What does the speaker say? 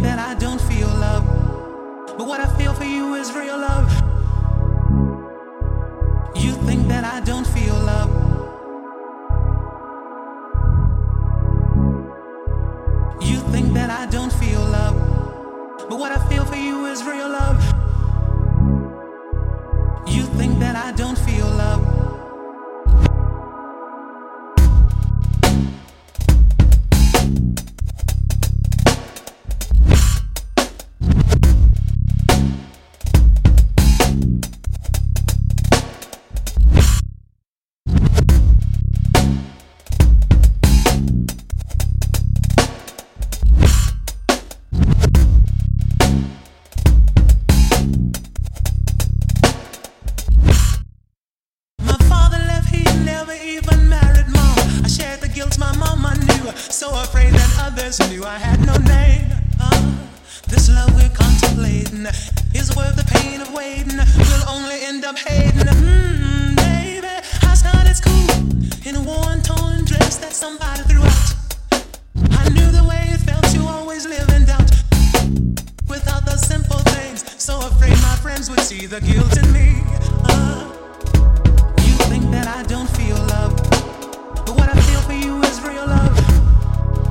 that I don't feel love, but what I feel for you is real love. You think that I don't feel love, you think that I don't feel love, but what I feel for you is real love. You think that I don't feel love. So afraid that others knew I had no name. This love we're contemplating is worth the pain of waiting. We'll only end up hating. Baby, I started school in a worn, torn dress that somebody threw out. I knew the way it felt to always live in doubt without the simple things. So afraid my friends would see the guilt in me.